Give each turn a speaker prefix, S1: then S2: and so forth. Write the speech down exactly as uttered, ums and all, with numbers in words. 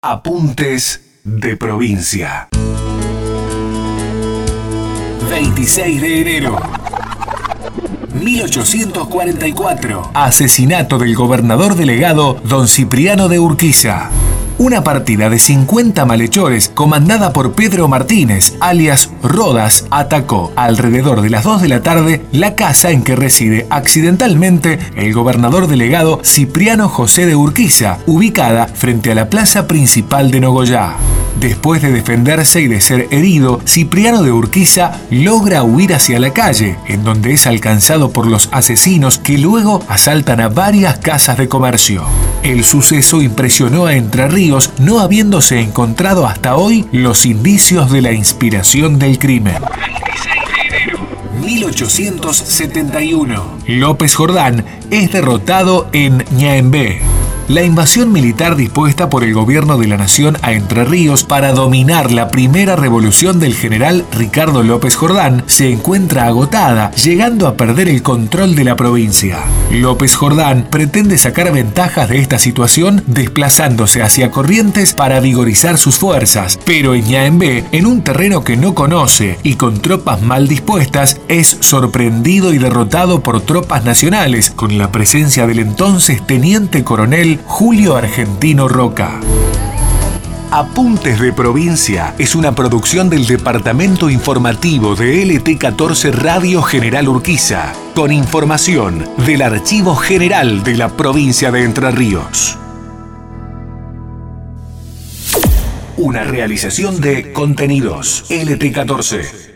S1: Apuntes de provincia. veintiséis de enero mil ochocientos cuarenta y cuatro. Asesinato del gobernador delegado don Cipriano de Urquiza. Una partida de cincuenta malhechores comandada por Pedro Martínez, alias Rodas, atacó alrededor de las dos de la tarde la casa en que reside accidentalmente el gobernador delegado Cipriano José de Urquiza, ubicada frente a la plaza principal de Nogoyá. Después de defenderse y de ser herido, Cipriano de Urquiza logra huir hacia la calle, en donde es alcanzado por los asesinos que luego asaltan a varias casas de comercio. El suceso impresionó a Entre Ríos, no habiéndose encontrado hasta hoy los indicios de la inspiración del crimen. veintiséis de enero mil ochocientos setenta y uno. López Jordán es derrotado en Ñaembé. La invasión militar dispuesta por el gobierno de la nación a Entre Ríos para dominar la primera revolución del general Ricardo López Jordán se encuentra agotada, llegando a perder el control de la provincia. López Jordán pretende sacar ventajas de esta situación desplazándose hacia Corrientes para vigorizar sus fuerzas, pero en Ñaembé, en un terreno que no conoce y con tropas mal dispuestas, es sorprendido y derrotado por tropas nacionales, con la presencia del entonces teniente coronel Julio Argentino Roca. Apuntes de Provincia es una producción del Departamento Informativo de L T catorce Radio General Urquiza, con información del Archivo General de la Provincia de Entre Ríos. Una realización de Contenidos L T catorce.